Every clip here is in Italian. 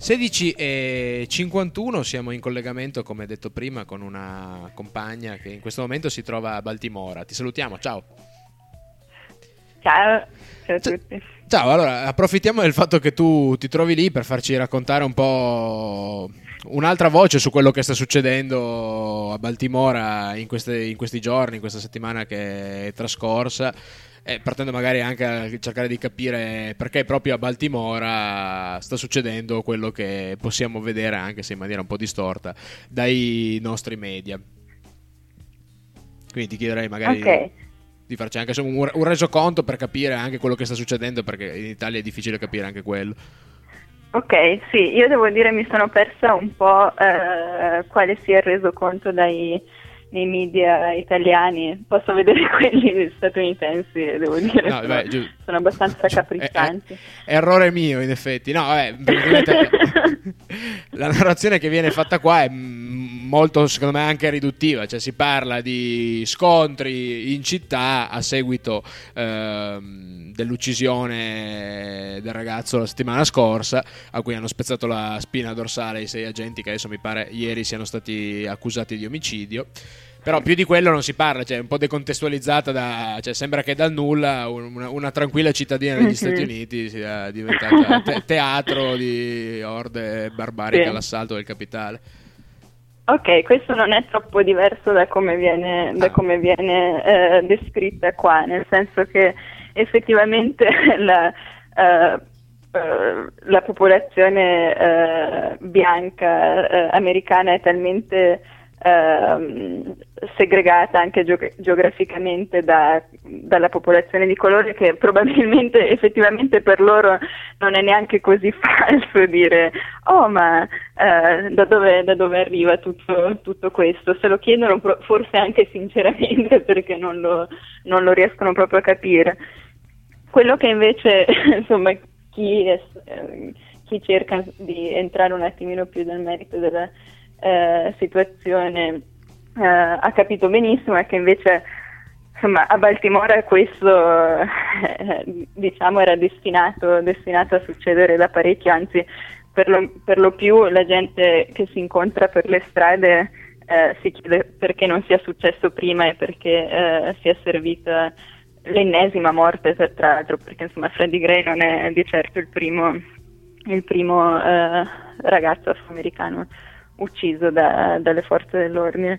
16:51, siamo in collegamento, come detto prima, con una compagna che in questo momento si trova a Baltimora. Ti salutiamo, ciao. Ciao a tutti. Ciao, allora approfittiamo del fatto che tu ti trovi lì per farci raccontare un po' un'altra voce su quello che sta succedendo a Baltimora in questi giorni, in questa settimana che è trascorsa. Partendo magari anche a cercare di capire perché proprio a Baltimora sta succedendo quello che possiamo vedere, anche se in maniera un po' distorta, dai nostri media. Quindi ti chiederei magari di farci anche un resoconto per capire anche quello che sta succedendo, perché in Italia è difficile capire anche quello. Ok, sì, io devo dire mi sono persa un po' quale sia il resoconto nei media italiani. Posso vedere quelli statunitensi, devo dire, sono abbastanza capricchanti. Errore mio, in effetti. No, la narrazione che viene fatta qua è molto, secondo me, anche riduttiva. Cioè, si parla di scontri in città a seguito dell'uccisione del ragazzo la settimana scorsa, a cui hanno spezzato la spina dorsale i 6 agenti che adesso mi pare ieri siano stati accusati di omicidio. Però più di quello non si parla, cioè è un po' decontestualizzata cioè sembra che dal nulla una tranquilla cittadina degli Stati Uniti sia diventata teatro di orde barbariche all'assalto del capitale. Ok, questo non è troppo diverso da come viene descritta qua, nel senso che effettivamente la popolazione bianca americana è talmente segregata anche geograficamente dalla popolazione di colore che probabilmente effettivamente per loro non è neanche così falso dire ma da dove arriva tutto questo. Se lo chiedono forse anche sinceramente perché non lo riescono proprio a capire. Quello che invece insomma chi cerca di entrare un attimino più nel merito della situazione ha capito benissimo è che invece insomma a Baltimora questo diciamo era destinato a succedere da parecchio, anzi per lo più la gente che si incontra per le strade si chiede perché non sia successo prima e perché sia servita l'ennesima morte, tra l'altro, perché insomma Freddie Gray non è di certo il primo ragazzo afroamericano ucciso dalle forze dell'ordine.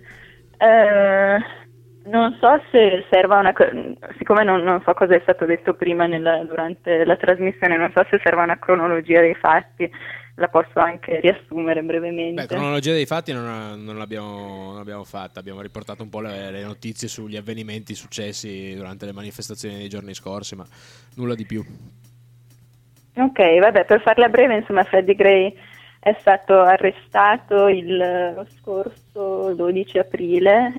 Non so se serva siccome non so cosa è stato detto prima durante la trasmissione, non so se serva una cronologia dei fatti, la posso anche riassumere brevemente. Cronologia dei fatti non l'abbiamo fatta, abbiamo riportato un po' le notizie sugli avvenimenti successi durante le manifestazioni dei giorni scorsi, ma nulla di più. Ok, vabbè, per farla breve, insomma, Freddie Gray è stato arrestato lo scorso 12 aprile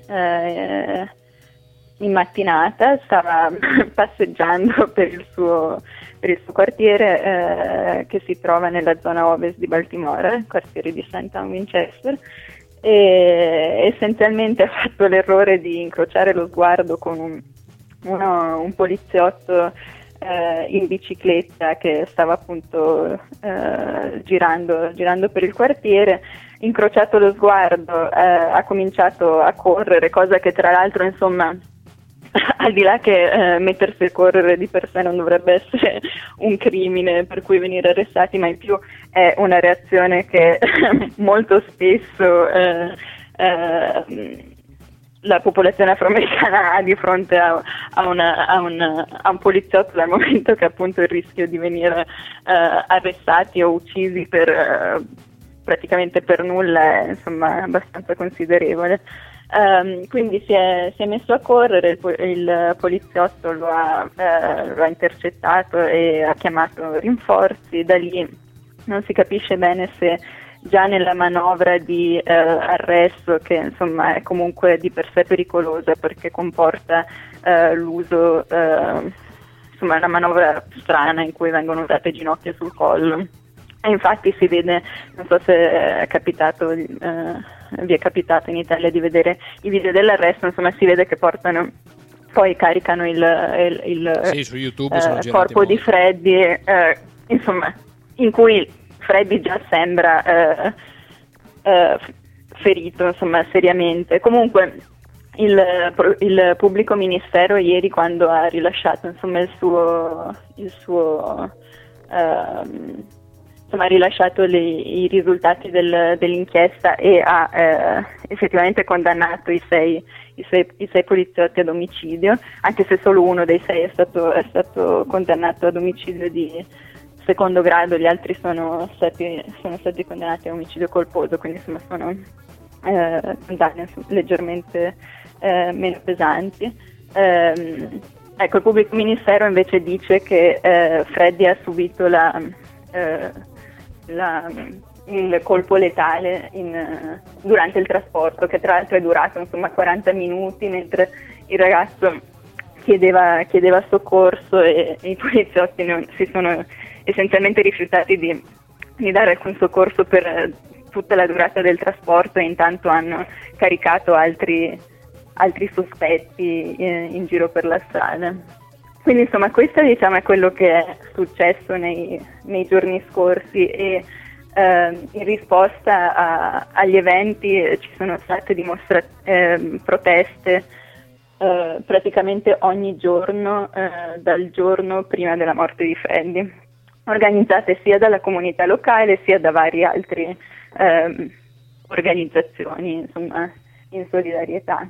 in mattinata, stava passeggiando per il suo quartiere che si trova nella zona ovest di Baltimora, il quartiere di St. Winchester, e essenzialmente ha fatto l'errore di incrociare lo sguardo con un poliziotto in bicicletta che stava appunto girando per il quartiere. Incrociato lo sguardo ha cominciato a correre, cosa che tra l'altro insomma al di là che mettersi a correre di per sé non dovrebbe essere un crimine per cui venire arrestati, ma in più è una reazione che molto spesso la popolazione afroamericana ha di fronte a un poliziotto, dal momento che appunto il rischio di venire arrestati o uccisi praticamente per nulla è insomma abbastanza considerevole. Quindi si è messo a correre, il poliziotto lo ha intercettato e ha chiamato rinforzi. Da lì non si capisce bene se già nella manovra di arresto, che insomma è comunque di per sé pericolosa perché comporta l'uso, insomma una manovra strana in cui vengono usate ginocchia sul collo. E infatti si vede, non so se è capitato, vi è capitato in Italia di vedere i video dell'arresto, insomma si vede che poi caricano il sì, su YouTube sono corpo di Freddie, insomma, in cui Freddy già sembra ferito, insomma, seriamente. Comunque il pubblico ministero ieri, quando ha rilasciato, insomma, insomma, ha rilasciato i risultati dell'inchiesta e ha effettivamente condannato i sei poliziotti ad omicidio, anche se solo uno dei 6 è stato condannato ad omicidio di secondo grado, gli altri sono stati condannati a omicidio colposo, quindi insomma sono condanne leggermente meno pesanti. Ecco, il pubblico ministero invece dice che Freddy ha subito il colpo letale durante il trasporto, che tra l'altro è durato, insomma, 40 minuti, mentre il ragazzo chiedeva soccorso e i poliziotti si sono essenzialmente rifiutati di dare alcun soccorso per tutta la durata del trasporto, e intanto hanno caricato altri sospetti in giro per la strada. Quindi insomma questo, diciamo, è quello che è successo nei giorni scorsi, e in risposta agli eventi ci sono state proteste praticamente ogni giorno dal giorno prima della morte di Freddy, organizzate sia dalla comunità locale sia da varie altre organizzazioni, insomma, in solidarietà.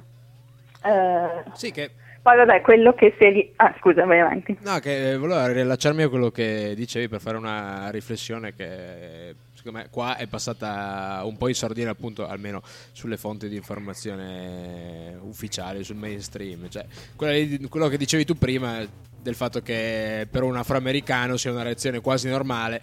Sì, che... Poi vabbè, quello che scusa, vai avanti. No, che volevo rilacciarmi a quello che dicevi per fare una riflessione che secondo me qua è passata un po' in sordina, appunto, almeno sulle fonti di informazione ufficiali, sul mainstream. Cioè, quello che dicevi tu prima, del fatto che per un afroamericano sia una reazione quasi normale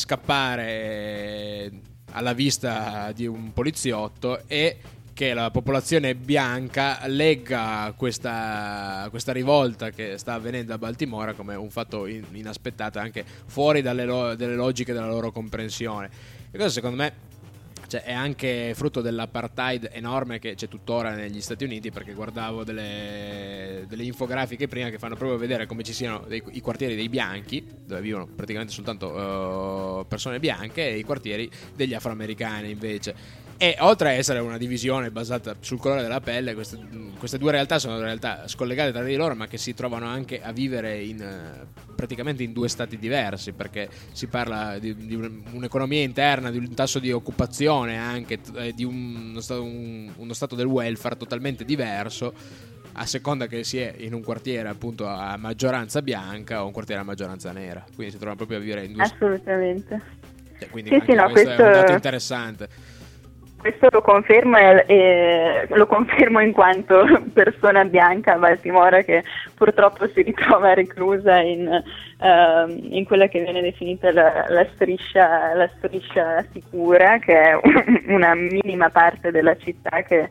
scappare alla vista di un poliziotto, e che la popolazione bianca legga questa rivolta che sta avvenendo a Baltimora come un fatto inaspettato, anche fuori delle logiche della loro comprensione. E questo, secondo me, cioè, è anche frutto dell'apartheid enorme che c'è tuttora negli Stati Uniti, perché guardavo delle infografiche prima che fanno proprio vedere come ci siano i quartieri dei bianchi, dove vivono praticamente soltanto persone bianche, e i quartieri degli afroamericani invece. E oltre a essere una divisione basata sul colore della pelle, queste due realtà sono realtà scollegate tra di loro, ma che si trovano anche a vivere praticamente in due stati diversi, perché si parla di un'economia interna, di un tasso di occupazione, anche di uno stato del welfare totalmente diverso, a seconda che si è in un quartiere appunto a maggioranza bianca o un quartiere a maggioranza nera. Quindi si trovano proprio a vivere in due. Assolutamente. Quindi sì, no, questo è un dato interessante. Questo lo confermo, e lo confermo in quanto persona bianca a Baltimora, che purtroppo si ritrova reclusa in quella che viene definita la striscia sicura, che è una minima parte della città che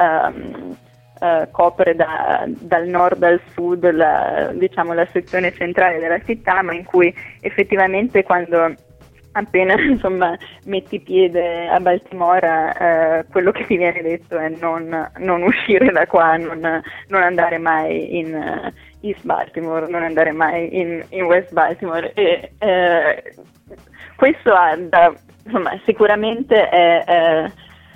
copre dal nord al sud la sezione centrale della città, ma in cui effettivamente appena insomma metti piede a Baltimora, quello che ti viene detto è non uscire da qua, non andare mai in East Baltimore, non andare mai in West Baltimore, e questo insomma, sicuramente è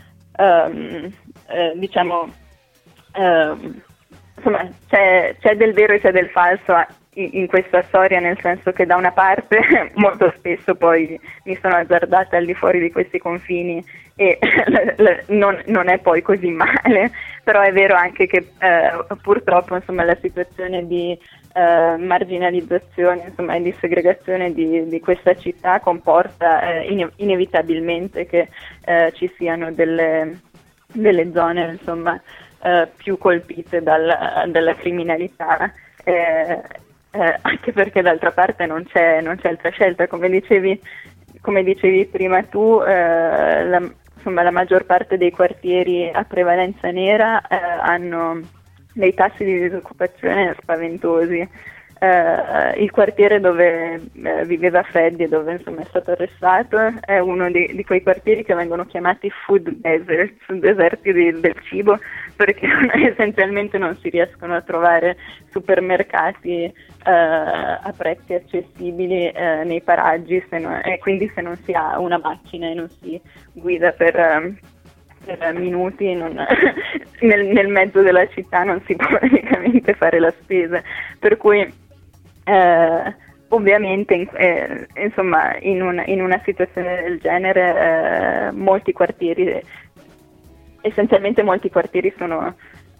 insomma, c'è del vero e c'è del falso in questa storia, nel senso che da una parte molto spesso poi mi sono azzardata al di fuori di questi confini e non è poi così male, però è vero anche che purtroppo, insomma, la situazione di marginalizzazione, insomma, e di segregazione di questa città comporta inevitabilmente che ci siano delle zone, insomma, più colpite dalla criminalità, anche perché d'altra parte non c'è altra scelta, come dicevi prima tu. La maggior parte dei quartieri a prevalenza nera hanno dei tassi di disoccupazione spaventosi, il quartiere dove viveva Freddy e dove insomma è stato arrestato è uno di quei quartieri che vengono chiamati food deserts, deserti del cibo, perché essenzialmente non si riescono a trovare supermercati a prezzi accessibili nei paraggi, e quindi se non si ha una macchina e non si guida per minuti nel mezzo della città non si può praticamente fare la spesa, per cui ovviamente insomma in una situazione del genere essenzialmente molti quartieri sono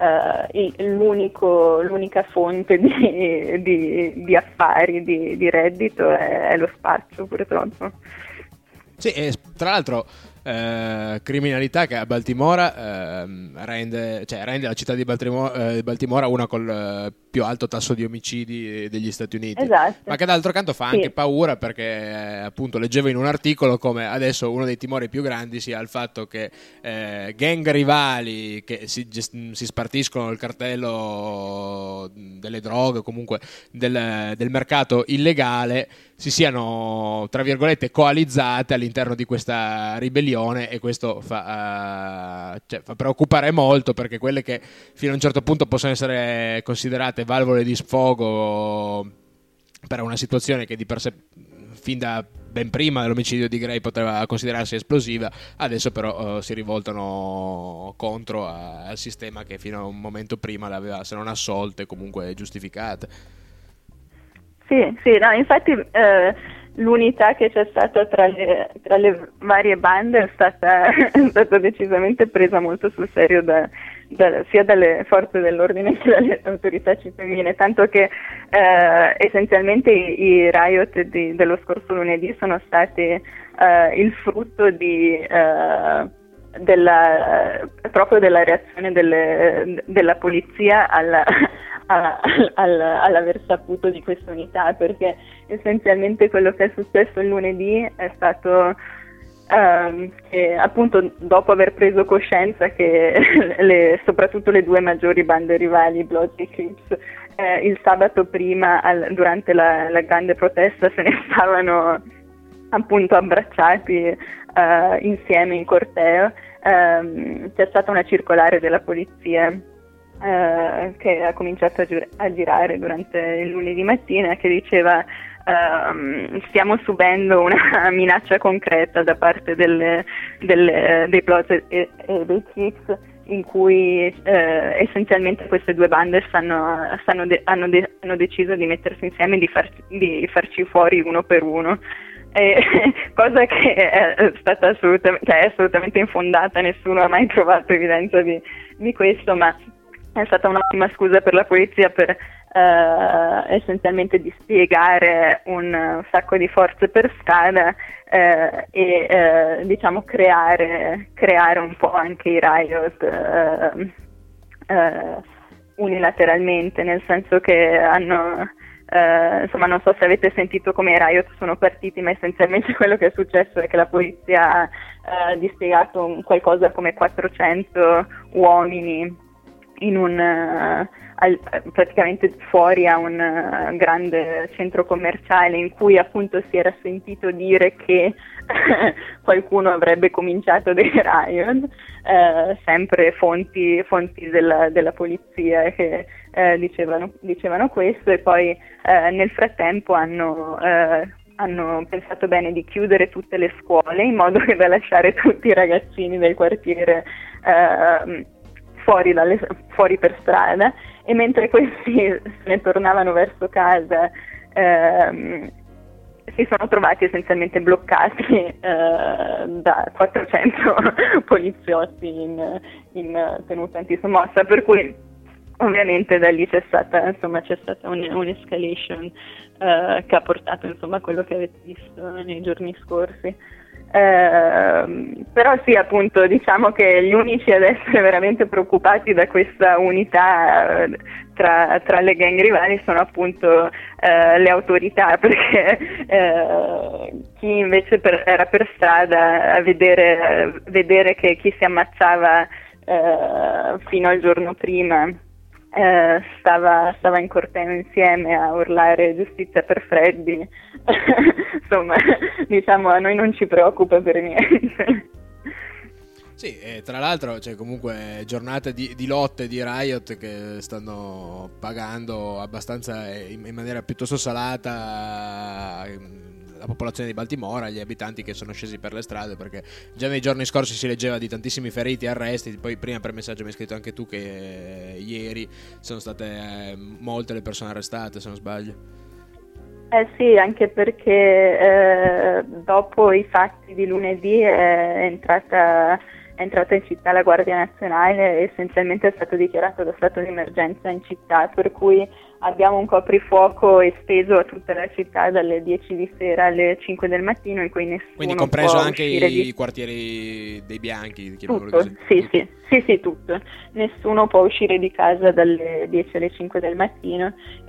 l'unica fonte di affari, di reddito è lo spaccio, purtroppo. Sì, e tra l'altro criminalità che a Baltimora rende la città di Baltimora una col più alto tasso di omicidi degli Stati Uniti. Esatto. Ma che d'altro canto fa anche paura, perché appunto leggevo in un articolo come adesso uno dei timori più grandi sia il fatto che gang rivali che si spartiscono il cartello delle droghe, comunque del mercato illegale, si siano tra virgolette coalizzate all'interno di questa ribellione, e questo fa preoccupare molto, perché quelle che fino a un certo punto possono essere considerate valvole di sfogo per una situazione che di per sé fin da ben prima dell'omicidio di Gray poteva considerarsi esplosiva, adesso però si rivoltano contro al sistema che fino a un momento prima le aveva, se non assolte, comunque giustificate. Sì, no, infatti l'unità che c'è stata tra le varie bande è stata decisamente presa molto sul serio sia dalle forze dell'ordine che dalle autorità cittadine, tanto che essenzialmente i riot dello scorso lunedì sono stati il frutto proprio della reazione della polizia all'aver saputo di questa unità, perché essenzialmente quello che è successo il lunedì è stato che appunto dopo aver preso coscienza che soprattutto le due maggiori bande rivali, Bloods e Crips, il sabato prima durante la grande protesta se ne stavano appunto abbracciati insieme in corteo, c'è stata una circolare della polizia che ha cominciato a girare durante il lunedì mattina, che diceva stiamo subendo una minaccia concreta da parte dei Bloods e dei Crips, in cui essenzialmente queste due bande hanno deciso di mettersi insieme e di farci fuori uno per uno. Cosa che è stata assolutamente infondata, nessuno ha mai trovato evidenza di questo, ma è stata un'ottima scusa per la polizia per essenzialmente dispiegare un sacco di forze per strada e diciamo creare un po' anche i riot unilateralmente, nel senso che hanno insomma, non so se avete sentito come i riot sono partiti, ma essenzialmente quello che è successo è che la polizia ha dispiegato qualcosa come 400 uomini praticamente fuori a un grande centro commerciale, in cui appunto si era sentito dire che qualcuno avrebbe cominciato dei riot, sempre fonti della polizia che dicevano questo, e poi nel frattempo hanno pensato bene di chiudere tutte le scuole in modo da lasciare tutti i ragazzini del quartiere fuori per strada, e mentre questi se ne tornavano verso casa si sono trovati essenzialmente bloccati da 400 poliziotti in tenuta antisommossa, per cui ovviamente da lì c'è stata un'escalation che ha portato insomma a quello che avete visto nei giorni scorsi. Però sì, appunto, diciamo che gli unici ad essere veramente preoccupati da questa unità tra le gang rivali sono appunto le autorità, perché chi invece era per strada a vedere che chi si ammazzava fino al giorno prima stava in corteo insieme a urlare giustizia per Freddy. Insomma, diciamo, a noi non ci preoccupa per niente. Sì, e tra l'altro c'è comunque giornate di lotte di riot che stanno pagando abbastanza in maniera piuttosto salata la popolazione di Baltimora, gli abitanti che sono scesi per le strade, perché già nei giorni scorsi si leggeva di tantissimi feriti e arresti. Poi prima per messaggio mi hai scritto anche tu che ieri sono state molte le persone arrestate, se non sbaglio. Sì, anche perché dopo i fatti di lunedì è entrata in città la Guardia Nazionale e essenzialmente è stato dichiarato lo stato di emergenza in città, per cui abbiamo un coprifuoco esteso a tutta la città dalle 10 di sera alle 5 del mattino, in cui nessuno Quindi compreso può anche i quartieri dei bianchi, tutto, così. Sì, tutto. Nessuno può uscire di casa dalle 10 alle 5 del mattino.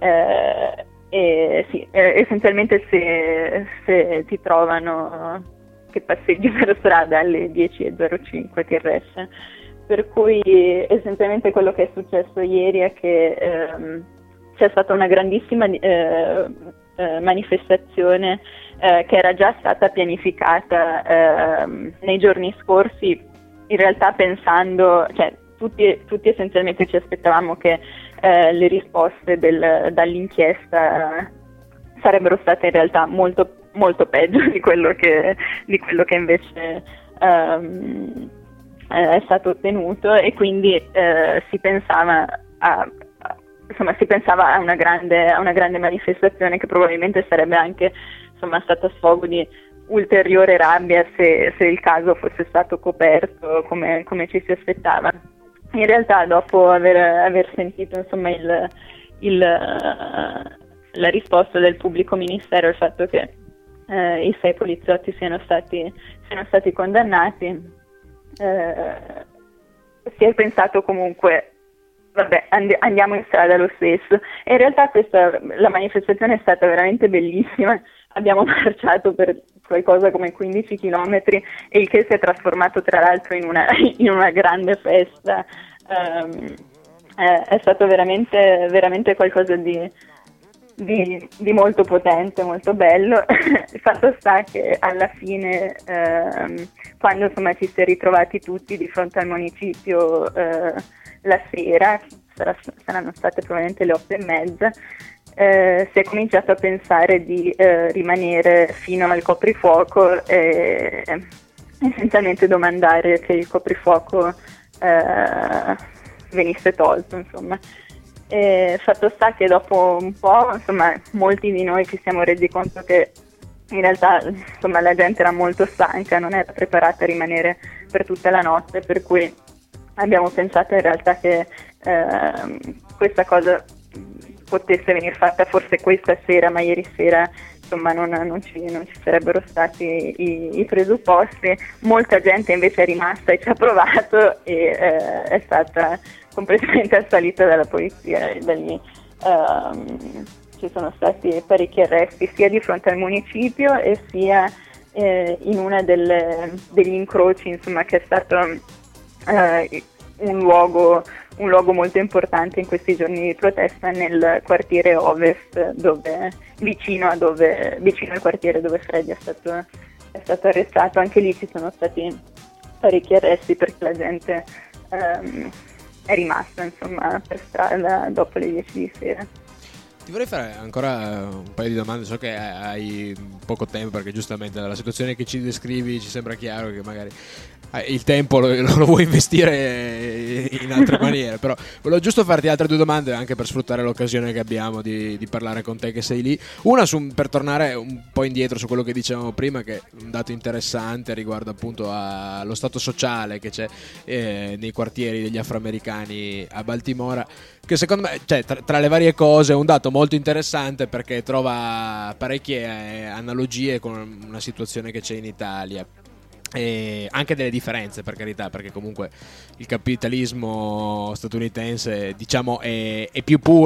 E sì, essenzialmente se ti trovano che passeggi per strada alle 10:05 ti arresta. Per cui essenzialmente quello che è successo ieri è che c'è stata una grandissima manifestazione che era già stata pianificata nei giorni scorsi, in realtà pensando, cioè tutti essenzialmente ci aspettavamo che le risposte dall'inchiesta sarebbero state in realtà molto, molto peggio di quello che invece è stato ottenuto, e quindi si pensava a una grande manifestazione che probabilmente sarebbe anche stata sfogo di ulteriore rabbia se il caso fosse stato coperto come ci si aspettava. In realtà, dopo aver sentito la risposta del pubblico ministero, il fatto che i 6 poliziotti siano stati condannati, si è pensato comunque vabbè, andiamo in strada lo stesso. E in realtà la manifestazione è stata veramente bellissima. Abbiamo marciato per qualcosa come 15 chilometri, e il che si è trasformato tra l'altro in una grande festa. È stato veramente, veramente qualcosa di molto potente, molto bello. Il fatto sta che alla fine, quando ci si è ritrovati tutti di fronte al municipio la sera, saranno state probabilmente le 8:30, si è cominciato a pensare di rimanere fino al coprifuoco e essenzialmente domandare che il coprifuoco venisse tolto, insomma. Fatto sta che dopo un po', molti di noi ci siamo resi conto che in realtà la gente era molto stanca, non era preparata a rimanere per tutta la notte, per cui abbiamo pensato in realtà che questa cosa potesse venire fatta forse questa sera, ma ieri sera non ci sarebbero stati i presupposti. Molta gente invece è rimasta e ci ha provato, e è stata completamente assalita dalla polizia, e da lì ci sono stati parecchi arresti sia di fronte al municipio e sia in una degli incroci, che è stato un luogo molto importante in questi giorni di protesta, nel quartiere Ovest, vicino al quartiere dove Freddy è stato arrestato. Anche lì ci sono stati parecchi arresti perché la gente è rimasta per strada dopo le 10 di sera. Ti vorrei fare ancora un paio di domande, so che hai poco tempo perché giustamente dalla situazione che ci descrivi ci sembra chiaro che magari il tempo lo vuoi investire in altre maniere, però volevo giusto farti altre 2 domande anche per sfruttare l'occasione che abbiamo di parlare con te che sei lì. Una per tornare un po' indietro su quello che dicevamo prima, che è un dato interessante riguardo appunto allo stato sociale che c'è nei quartieri degli afroamericani a Baltimora, che secondo me, tra le varie cose, è un dato molto interessante perché trova parecchie analogie con una situazione che c'è in Italia. E anche delle differenze, per carità, perché comunque il capitalismo statunitense, diciamo, è più puro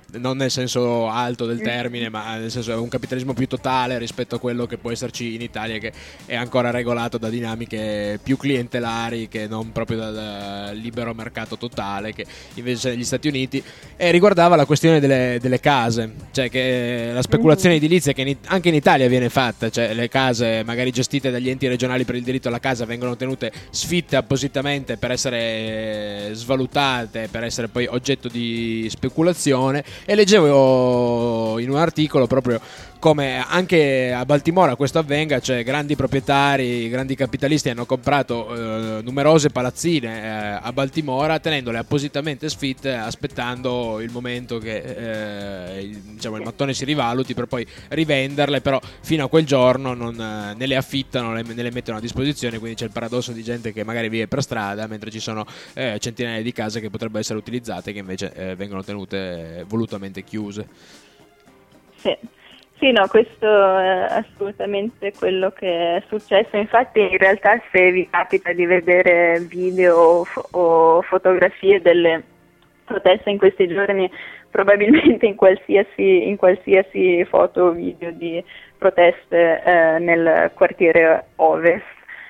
non nel senso alto del termine, ma nel senso è un capitalismo più totale rispetto a quello che può esserci in Italia, che è ancora regolato da dinamiche più clientelari che non proprio dal libero mercato totale che invece negli Stati Uniti. E riguardava la questione delle case, cioè che la speculazione edilizia che anche in Italia viene fatta, cioè le case magari gestite dagli enti regionali per il diritto alla casa vengono tenute sfitte appositamente per essere svalutate, per essere poi oggetto di speculazione. E leggevo in un articolo proprio come anche a Baltimora questo avvenga, cioè grandi proprietari, grandi capitalisti hanno comprato numerose palazzine a Baltimora tenendole appositamente sfitte, aspettando il momento che il mattone si rivaluti per poi rivenderle, però fino a quel giorno non ne le affittano, ne le mettono a disposizione, quindi c'è il paradosso di gente che magari vive per strada mentre ci sono centinaia di case che potrebbero essere utilizzate che invece vengono tenute volutamente chiuse. Sì, no, questo è assolutamente quello che è successo. Infatti, in realtà, se vi capita di vedere video o fotografie delle proteste in questi giorni, probabilmente in qualsiasi foto o video di proteste nel quartiere Ovest,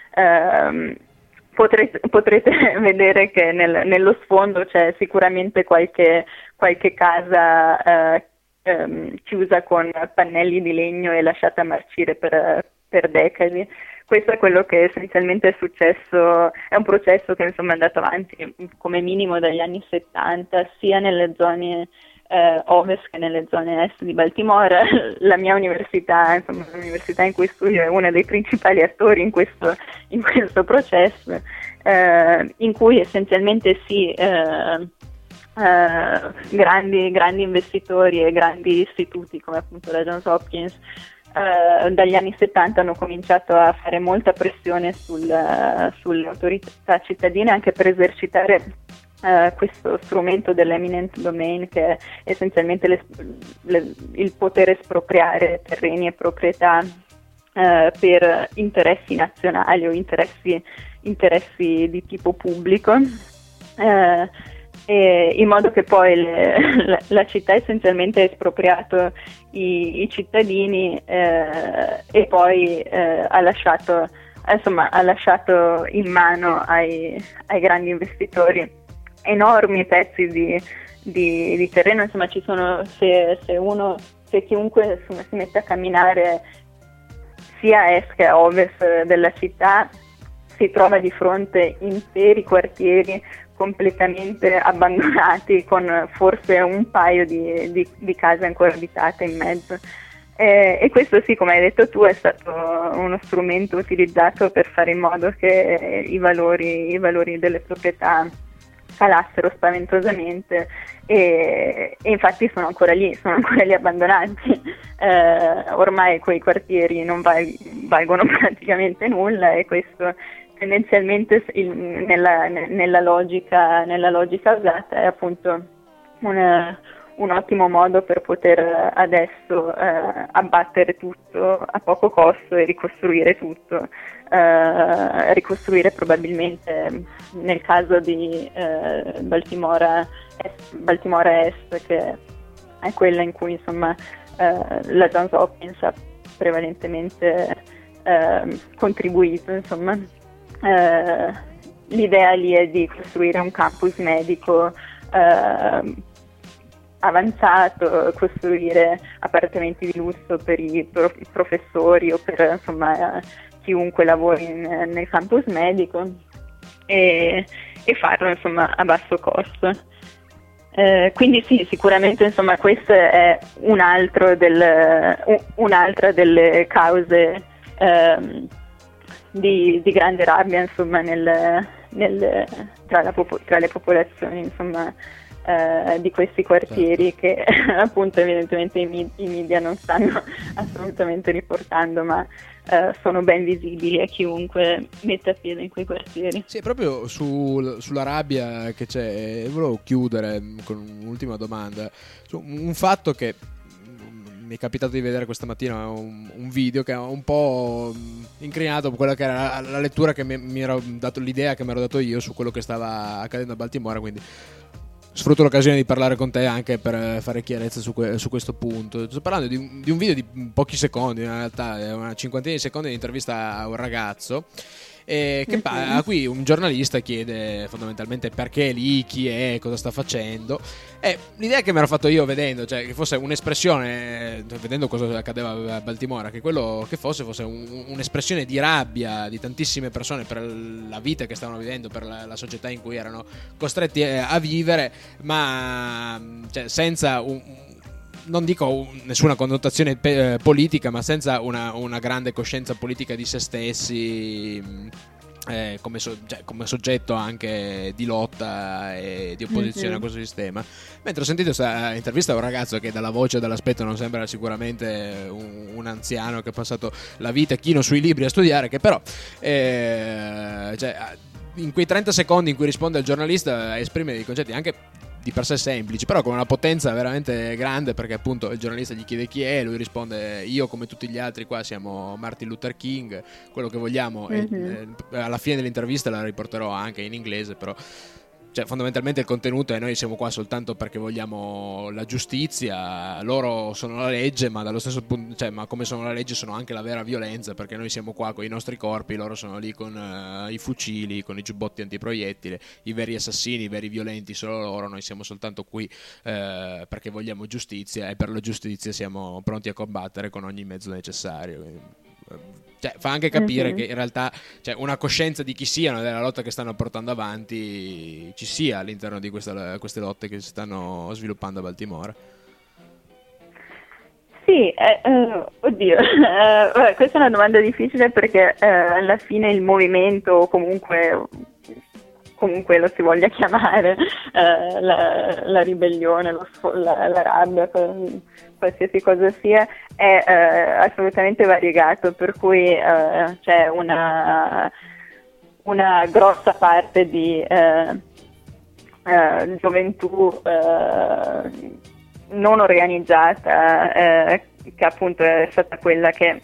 potrete vedere che nello sfondo c'è sicuramente qualche casa chiusa con pannelli di legno e lasciata marcire per decadi. Questo è quello che essenzialmente è successo, è un processo che insomma è andato avanti come minimo dagli anni 70, sia nelle zone ovest che nelle zone est di Baltimora. La mia università, insomma, l'università in cui studio, è uno dei principali attori in questo processo, in cui essenzialmente grandi investitori e grandi istituti come appunto la Johns Hopkins dagli anni 70 hanno cominciato a fare molta pressione sulle autorità cittadine anche per esercitare questo strumento dell'eminent domain, che è essenzialmente il poter espropriare terreni e proprietà per interessi nazionali o interessi di tipo pubblico, in modo che poi la città essenzialmente ha espropriato i cittadini e poi ha lasciato in mano ai grandi investitori enormi pezzi di terreno. Insomma, ci sono, se chiunque si mette a camminare sia a est che a ovest della città, si trova di fronte interi quartieri completamente abbandonati, con forse un paio di case ancora abitate in mezzo. E questo sì, come hai detto tu, è stato uno strumento utilizzato per fare in modo che i valori delle proprietà calassero spaventosamente, e infatti sono ancora lì abbandonati. Ormai quei quartieri non valgono praticamente nulla, e questo tendenzialmente nella logica usata è appunto un ottimo modo per poter adesso abbattere tutto a poco costo e ricostruire tutto, ricostruire probabilmente, nel caso di Baltimora Est, che è quella in cui insomma la Johns Hopkins ha prevalentemente contribuito, insomma. L'idea lì è di costruire un campus medico avanzato, costruire appartamenti di lusso per i professori o per insomma chiunque lavori nel campus medico, e farlo insomma a basso costo. Quindi sì, sicuramente insomma questo è un'altra delle cause di grande rabbia insomma tra le popolazioni insomma di questi quartieri, che appunto evidentemente i media non stanno assolutamente riportando, ma sono ben visibili a chiunque metta piede in quei quartieri. Sì, proprio sulla rabbia che c'è, volevo chiudere con un'ultima domanda su un fatto che mi è capitato di vedere questa mattina, un video che ha un po' incrinato quella che era la lettura che mi ero dato, l'idea che mi ero dato io su quello che stava accadendo a Baltimora, quindi sfrutto l'occasione di parlare con te anche per fare chiarezza su questo punto. Sto parlando di un video di pochi secondi, in realtà è una cinquantina di secondi di intervista a un ragazzo a cui un giornalista chiede fondamentalmente perché è lì, chi è, cosa sta facendo, e l'idea che mi ero fatto io vedendo, cioè che fosse un'espressione, vedendo cosa accadeva a Baltimora, che quello che fosse un'espressione di rabbia di tantissime persone per la vita che stavano vivendo, per la società in cui erano costretti a vivere, ma cioè, senza non dico nessuna connotazione politica, ma senza una grande coscienza politica di se stessi, come soggetto anche di lotta e di opposizione a questo sistema. Mentre ho sentito questa intervista a un ragazzo che dalla voce e dall'aspetto non sembra sicuramente un anziano che ha passato la vita chino sui libri a studiare, che però in quei 30 secondi in cui risponde al giornalista esprime dei concetti anche di per sé semplici, però con una potenza veramente grande, perché appunto il giornalista gli chiede chi è, lui risponde: io come tutti gli altri qua siamo Martin Luther King, quello che vogliamo. Alla fine dell'intervista la riporterò anche in inglese, però cioè, fondamentalmente il contenuto è: noi siamo qua soltanto perché vogliamo la giustizia, loro sono la legge, ma dallo stesso punto, cioè, ma come sono la legge sono anche la vera violenza, perché noi siamo qua con i nostri corpi, loro sono lì con i fucili, con i giubbotti antiproiettile, i veri assassini, i veri violenti solo loro, noi siamo soltanto qui perché vogliamo giustizia, e per la giustizia siamo pronti a combattere con ogni mezzo necessario. Cioè, fa anche capire che in realtà, cioè, una coscienza di chi siano, della lotta che stanno portando avanti, ci sia all'interno di queste lotte che si stanno sviluppando a Baltimora. Sì, oddio, questa è una domanda difficile, perché alla fine il movimento, o comunque lo si voglia chiamare, la ribellione, la rabbia, qualsiasi cosa sia, è assolutamente variegato, per cui c'è una grossa parte di gioventù non organizzata, che appunto è stata quella che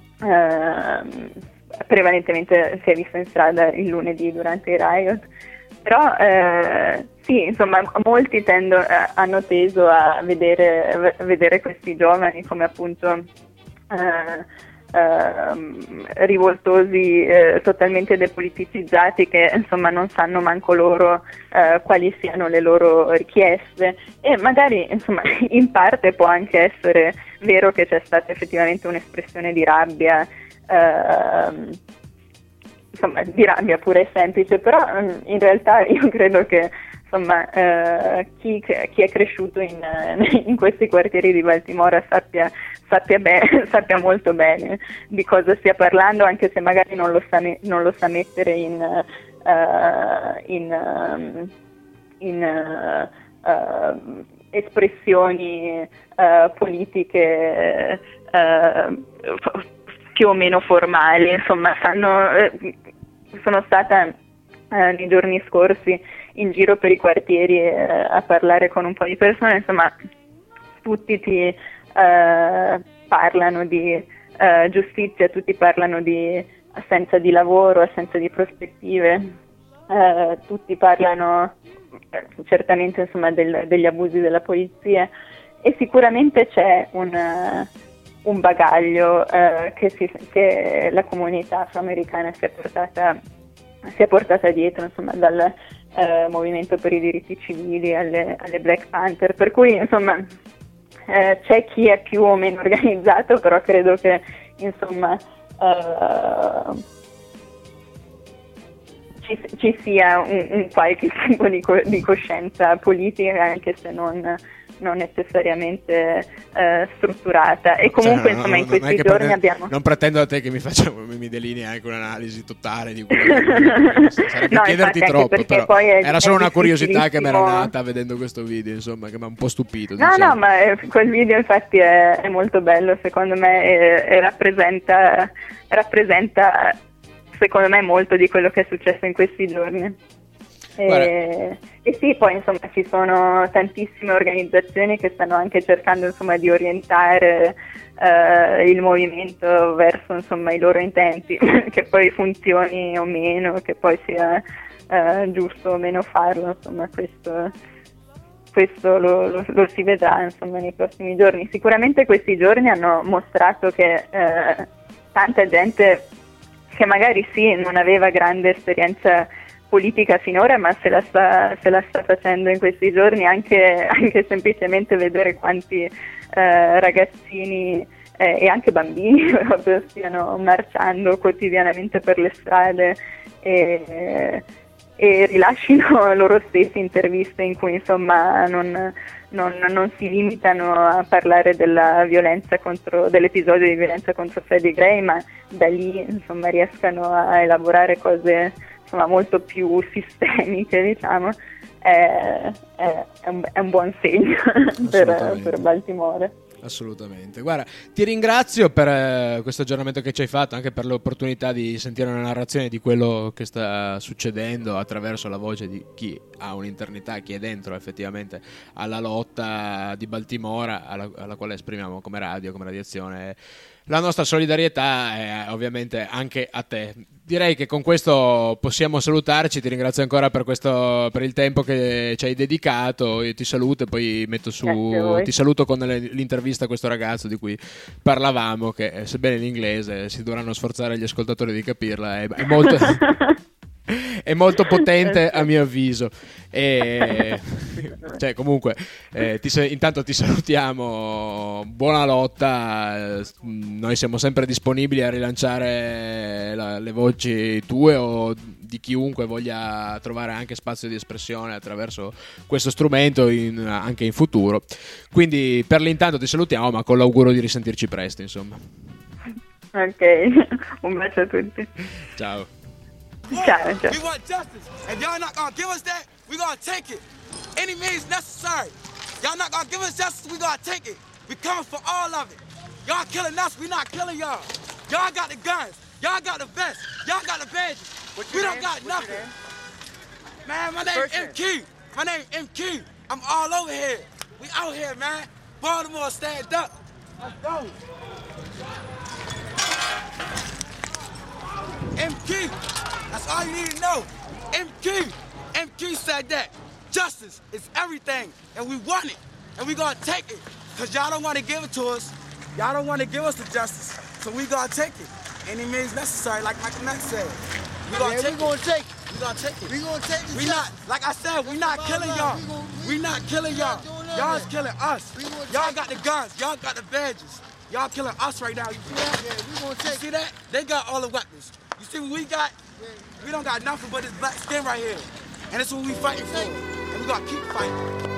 prevalentemente si è vista in strada il lunedì durante i riot. Però sì, insomma, molti hanno teso a vedere questi giovani come appunto rivoltosi, totalmente depoliticizzati, che insomma non sanno manco loro quali siano le loro richieste, e magari insomma in parte può anche essere vero che c'è stata effettivamente un'espressione di rabbia, insomma di rabbia pura e semplice, però in realtà io credo che insomma chi è cresciuto in questi quartieri di Baltimora sappia molto bene di cosa stia parlando, anche se magari non lo sa mettere in espressioni politiche più o meno formali. Insomma, sono stata nei giorni scorsi in giro per i quartieri a parlare con un po' di persone, insomma tutti ti parlano di giustizia, tutti parlano di assenza di lavoro, assenza di prospettive, tutti parlano certamente insomma degli abusi della polizia, e sicuramente c'è un bagaglio che la comunità afroamericana si è portata dietro, insomma, dal movimento per i diritti civili alle Black Panther, per cui insomma c'è chi è più o meno organizzato, però credo che insomma ci sia un qualche tipo di coscienza politica, anche se non necessariamente strutturata, e comunque insomma in questi giorni abbiamo... Non pretendo da te che mi delinei anche un'analisi totale di quello che sarebbe chiederti troppo, però poi era solo una curiosità che mi era nata vedendo questo video, insomma, che mi ha un po' stupito. No, ma quel video infatti è molto bello, secondo me, e rappresenta secondo me molto di quello che è successo in questi giorni. E sì, poi insomma ci sono tantissime organizzazioni che stanno anche cercando insomma di orientare il movimento verso insomma i loro intenti, che poi funzioni o meno, che poi sia giusto o meno farlo, insomma questo questo lo si vedrà insomma nei prossimi giorni. Sicuramente questi giorni hanno mostrato che tanta gente che magari sì non aveva grande esperienza politica finora, ma se la sta facendo in questi giorni, anche semplicemente vedere quanti ragazzini e anche bambini proprio stiano marciando quotidianamente per le strade e rilascino loro stessi interviste in cui insomma non si limitano a parlare dell'episodio di violenza contro Freddie Gray, ma da lì insomma riescano a elaborare cose insomma molto più sistemiche, diciamo. È un buon segno per Baltimore. Assolutamente. Guarda, ti ringrazio per questo aggiornamento che ci hai fatto, anche per l'opportunità di sentire una narrazione di quello che sta succedendo attraverso la voce di chi ha un'internità, chi è dentro effettivamente alla lotta di Baltimora, alla quale esprimiamo come radio, come radiazione, la nostra solidarietà e ovviamente anche a te. Direi che con questo possiamo salutarci. Ti ringrazio ancora per il tempo che ci hai dedicato. Io ti saluto e poi ti saluto con l'intervista a questo ragazzo di cui parlavamo, che sebbene in inglese si dovranno sforzare gli ascoltatori di capirla, è molto è molto potente a mio avviso. Cioè, comunque intanto ti salutiamo, buona lotta. Noi siamo sempre disponibili a rilanciare le voci tue o di chiunque voglia trovare anche spazio di espressione attraverso questo strumento anche in futuro. Quindi per l'intanto ti salutiamo, ma con l'augurio di risentirci presto, insomma. Ok, un bacio a tutti. Ciao. Ciao. We want justice. If y'all not gonna give us that, we gonna take it. Any means necessary. Y'all not gonna give us justice, we gonna take it. We coming for all of it. Y'all killing us, we not killing y'all. Y'all got the guns, y'all got the vests, y'all got the badges. We don't got nothing. Man, my name M. Key. My name M. Key. I'm all over here. We out here, man. Baltimore, stand up. Let's go. MQ, that's all you need to know. MQ said that justice is everything, and we want it, and we gonna take it, because y'all don't want to give it to us. Y'all don't want to give us the justice, so we gonna take it. Any means necessary, like Michael Mack said. We gonna take it. We gonna take it. We gonna take it. We not, like I said, we not killing y'all. We not killing y'all. Y'all's killing us. Y'all got the guns. Y'all got the badges. Y'all killing us right now. You see that? Yeah, we gonna take. You see that? They got all the weapons. You see what we got? We don't got nothing but this black skin right here. And that's what we fighting for. And we gonna keep fighting.